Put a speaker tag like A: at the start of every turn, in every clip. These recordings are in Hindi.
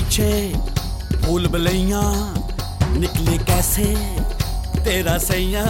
A: पीछे फूल बलैया निकले कैसे तेरा सैया।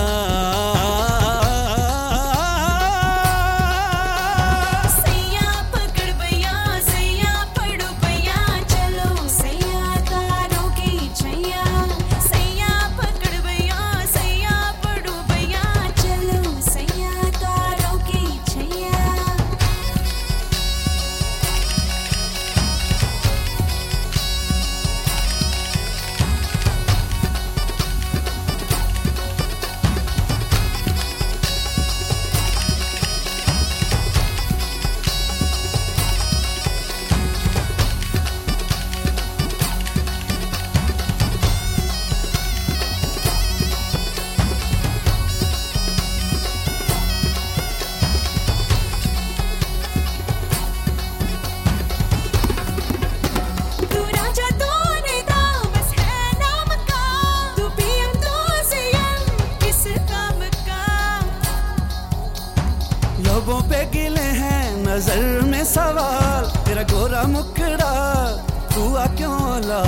A: लबों पे गिले हैं नजर में सवाल, तेरा गोरा मुखड़ा तू आ क्यों ला।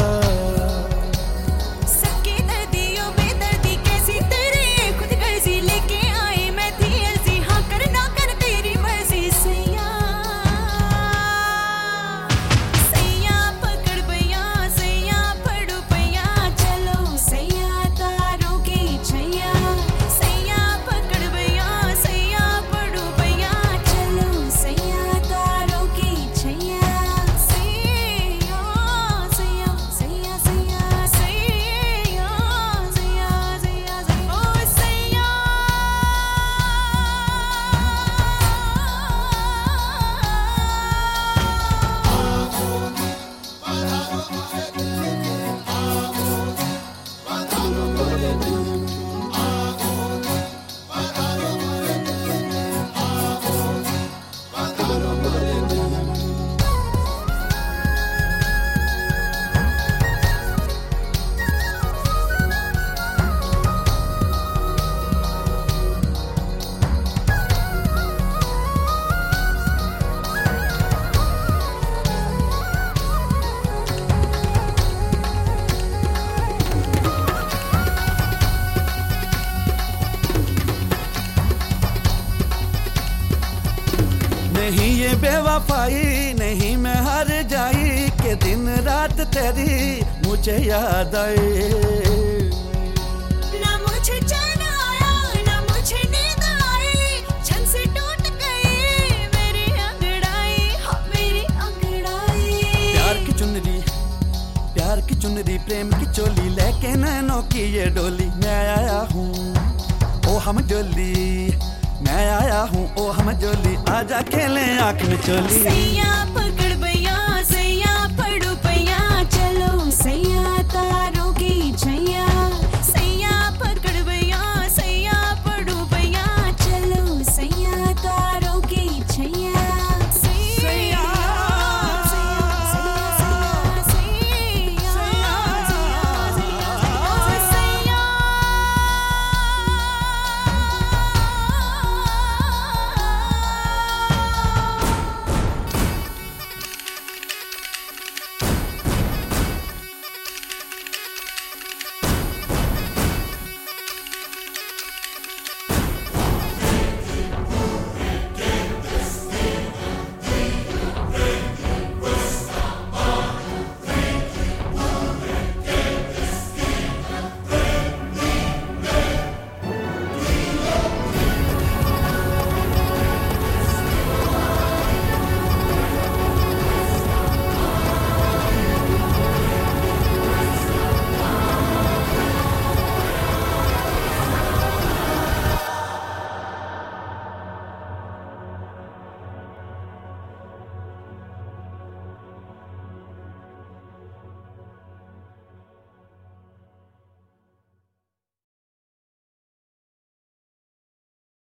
B: सबके दर्दियों में दर्दी कैसी तेरे खुद गर्जी लेके आई मैं थी अर्जी, हाँ कर ना कर तेरी मर्जी सैया। सैया पकड़ भैया सैया पड़ो भैया चलो सैया तारों की छैया। सैया पकड़ भैया सैया पड़ो भैया चलो सैया तारों की छैया। सैया सैया सैया सैया सैया सैया सैया ओ सैया।
A: नहीं ये बेवफाई नहीं मैं हार जाई के दिन रात तेरी मुझे याद आई।
B: ना मुझे चैन आया ना मुझे नींद आई, छन से टूट गई मेरी अंगड़ाई हाँ मेरी अंगड़ाई।
A: प्यार की चुनरी प्रेम की चोली लेके नैनों की ये डोली मैं आया हूँ ओ हम जोली। मैं आया हूँ ओ हम जोली आजा खेलें आँख में चोली।
B: सैया पकड़